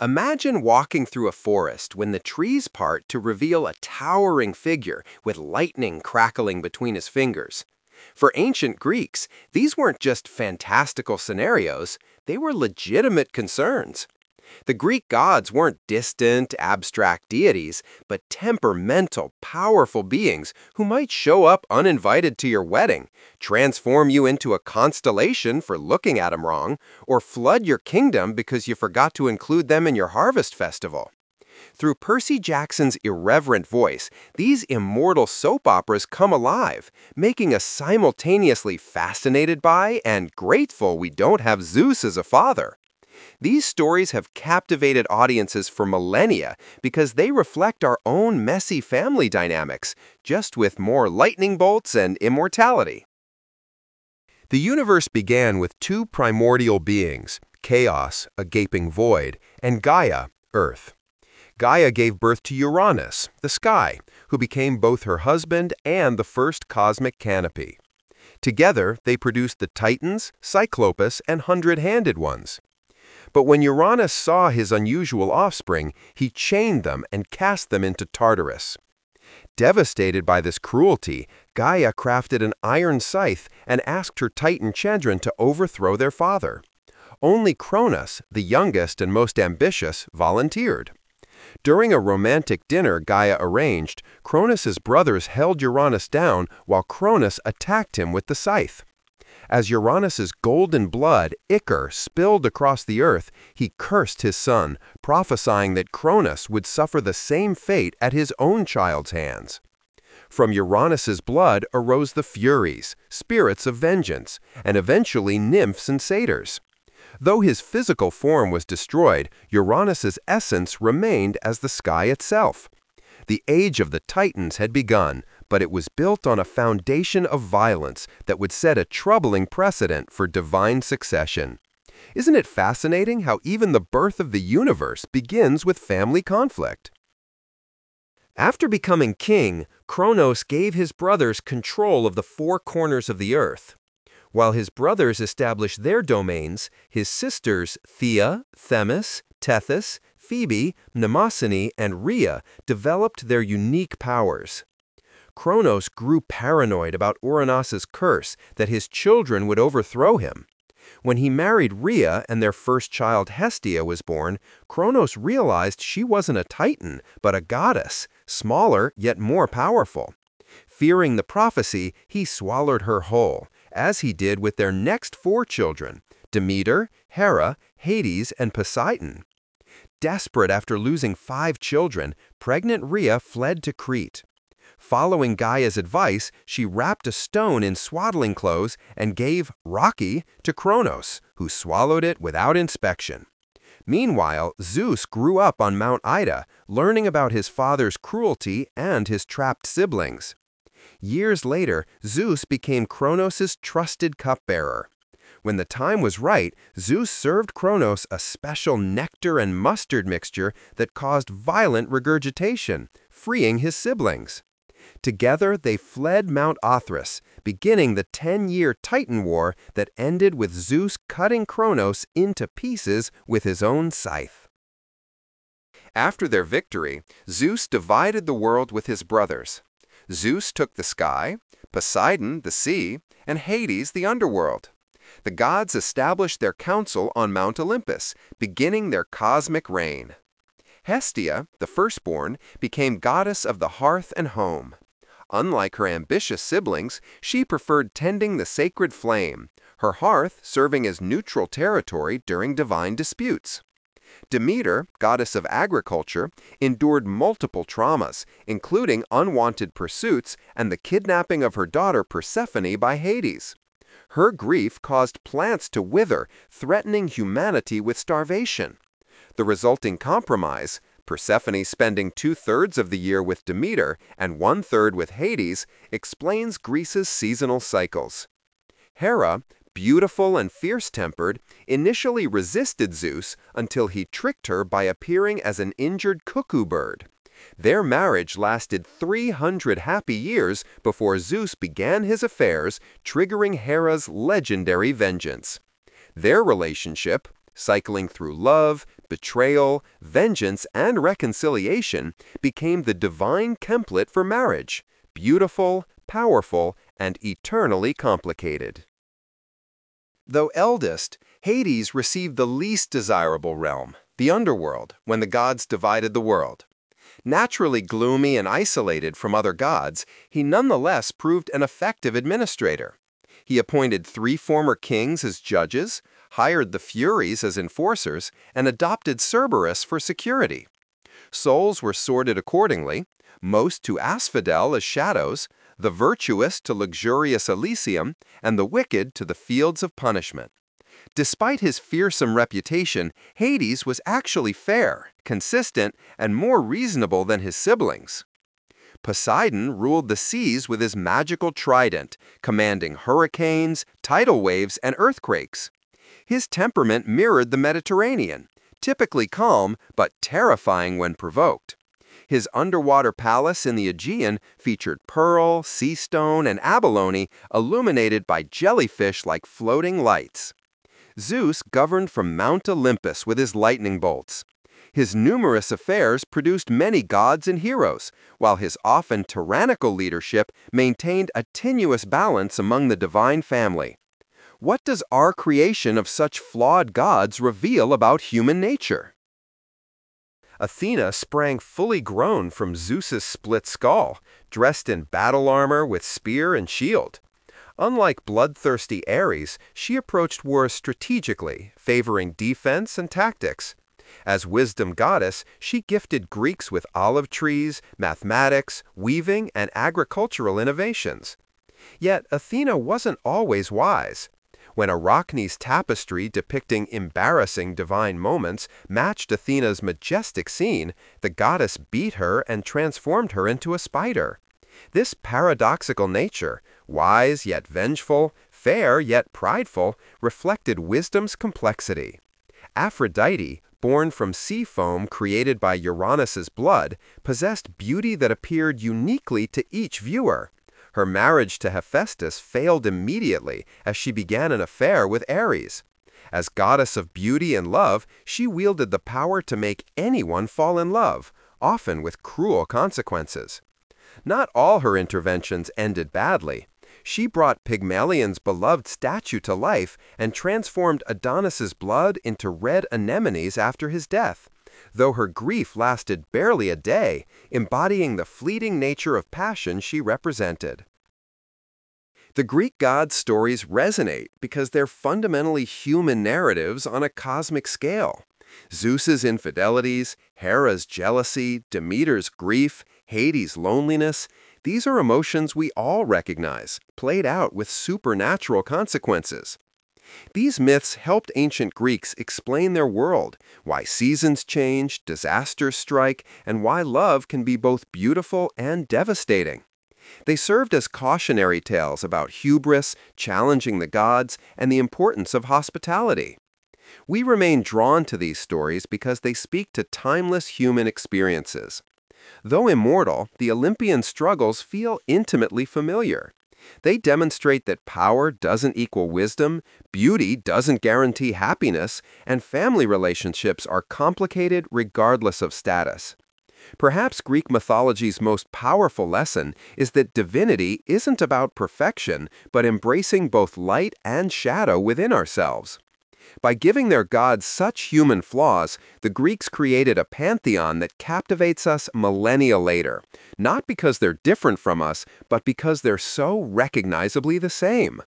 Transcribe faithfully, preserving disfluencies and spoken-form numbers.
Imagine walking through a forest when the trees part to reveal a towering figure with lightning crackling between his fingers. For ancient Greeks, these weren't just fantastical scenarios, they were legitimate concerns. The Greek gods weren't distant, abstract deities, but temperamental, powerful beings who might show up uninvited to your wedding, transform you into a constellation for looking at them wrong, or flood your kingdom because you forgot to include them in your harvest festival. Through Percy Jackson's irreverent voice, these immortal soap operas come alive, making us simultaneously fascinated by and grateful we don't have Zeus as a father. These stories have captivated audiences for millennia because they reflect our own messy family dynamics, just with more lightning bolts and immortality. The universe began with two primordial beings, Chaos, a gaping void, and Gaia, Earth. Gaia gave birth to Uranus, the sky, who became both her husband and the first cosmic canopy. Together, they produced the Titans, Cyclopus, and Hundred-Handed Ones. But when Uranus saw his unusual offspring, he chained them and cast them into Tartarus. Devastated by this cruelty, Gaia crafted an iron scythe and asked her Titan Chandran to overthrow their father. Only Cronus, the youngest and most ambitious, volunteered. During a romantic dinner Gaia arranged, Cronus's brothers held Uranus down while Cronus attacked him with the scythe. As Uranus's golden blood, ichor, spilled across the earth, he cursed his son, prophesying that Cronus would suffer the same fate at his own child's hands. From Uranus's blood arose the Furies, spirits of vengeance, and eventually nymphs and satyrs. Though his physical form was destroyed, Uranus's essence remained as the sky itself. The age of the Titans had begun, but it was built on a foundation of violence that would set a troubling precedent for divine succession. Isn't it fascinating how even the birth of the universe begins with family conflict? After becoming king, Cronos gave his brothers control of the four corners of the earth. While his brothers established their domains, his sisters Theia, Themis, Tethys, Phoebe, Mnemosyne, and Rhea developed their unique powers. Cronos grew paranoid about Uranus's curse that his children would overthrow him. When he married Rhea and their first child Hestia was born, Cronos realized she wasn't a Titan, but a goddess, smaller yet more powerful. Fearing the prophecy, he swallowed her whole, as he did with their next four children, Demeter, Hera, Hades, and Poseidon. Desperate after losing five children, pregnant Rhea fled to Crete. Following Gaia's advice, she wrapped a stone in swaddling clothes and gave Rocky to Cronos, who swallowed it without inspection. Meanwhile, Zeus grew up on Mount Ida, learning about his father's cruelty and his trapped siblings. Years later, Zeus became Cronos's trusted cupbearer. When the time was right, Zeus served Cronos a special nectar and mustard mixture that caused violent regurgitation, freeing his siblings. Together, they fled Mount Othrys, beginning the ten-year Titan War that ended with Zeus cutting Cronos into pieces with his own scythe. After their victory, Zeus divided the world with his brothers. Zeus took the sky, Poseidon the sea, and Hades the underworld. The gods established their council on Mount Olympus, beginning their cosmic reign. Hestia, the firstborn, became goddess of the hearth and home. Unlike her ambitious siblings, she preferred tending the sacred flame, her hearth serving as neutral territory during divine disputes. Demeter, goddess of agriculture, endured multiple traumas, including unwanted pursuits and the kidnapping of her daughter Persephone by Hades. Her grief caused plants to wither, threatening humanity with starvation. The resulting compromise, Persephone spending two-thirds of the year with Demeter and one-third with Hades, explains Greece's seasonal cycles. Hera, beautiful and fierce-tempered, initially resisted Zeus until he tricked her by appearing as an injured cuckoo bird. Their marriage lasted three hundred happy years before Zeus began his affairs, triggering Hera's legendary vengeance. Their relationship, cycling through love, betrayal, vengeance, and reconciliation became the divine template for marriage, beautiful, powerful, and eternally complicated. Though eldest, Hades received the least desirable realm, the underworld, when the gods divided the world. Naturally gloomy and isolated from other gods, he nonetheless proved an effective administrator. He appointed three former kings as judges, hired the Furies as enforcers, and adopted Cerberus for security. Souls were sorted accordingly, most to Asphodel as shadows, the virtuous to luxurious Elysium, and the wicked to the fields of punishment. Despite his fearsome reputation, Hades was actually fair, consistent, and more reasonable than his siblings. Poseidon ruled the seas with his magical trident, commanding hurricanes, tidal waves, and earthquakes. His temperament mirrored the Mediterranean, typically calm but terrifying when provoked. His underwater palace in the Aegean featured pearl, sea stone, and abalone illuminated by jellyfish like floating lights. Zeus governed from Mount Olympus with his lightning bolts. His numerous affairs produced many gods and heroes, while his often tyrannical leadership maintained a tenuous balance among the divine family. What does our creation of such flawed gods reveal about human nature? Athena sprang fully grown from Zeus's split skull, dressed in battle armor with spear and shield. Unlike bloodthirsty Ares, she approached war strategically, favoring defense and tactics. As wisdom goddess, she gifted Greeks with olive trees, mathematics, weaving, and agricultural innovations. Yet Athena wasn't always wise. When Arachne's tapestry depicting embarrassing divine moments matched Athena's majestic scene, the goddess beat her and transformed her into a spider. This paradoxical nature, wise yet vengeful, fair yet prideful, reflected wisdom's complexity. Aphrodite, born from sea foam created by Uranus's blood, possessed beauty that appeared uniquely to each viewer. Her marriage to Hephaestus failed immediately as she began an affair with Ares. As goddess of beauty and love, she wielded the power to make anyone fall in love, often with cruel consequences. Not all her interventions ended badly. She brought Pygmalion's beloved statue to life and transformed Adonis's blood into red anemones after his death, though her grief lasted barely a day, embodying the fleeting nature of passion she represented. The Greek gods' stories resonate because they're fundamentally human narratives on a cosmic scale. Zeus's infidelities, Hera's jealousy, Demeter's grief, Hades' loneliness, these are emotions we all recognize, played out with supernatural consequences. These myths helped ancient Greeks explain their world, why seasons change, disasters strike, and why love can be both beautiful and devastating. They served as cautionary tales about hubris, challenging the gods, and the importance of hospitality. We remain drawn to these stories because they speak to timeless human experiences. Though immortal, the Olympian struggles feel intimately familiar. They demonstrate that power doesn't equal wisdom, beauty doesn't guarantee happiness, and family relationships are complicated regardless of status. Perhaps Greek mythology's most powerful lesson is that divinity isn't about perfection, but embracing both light and shadow within ourselves. By giving their gods such human flaws, the Greeks created a pantheon that captivates us millennia later, not because they're different from us, but because they're so recognizably the same.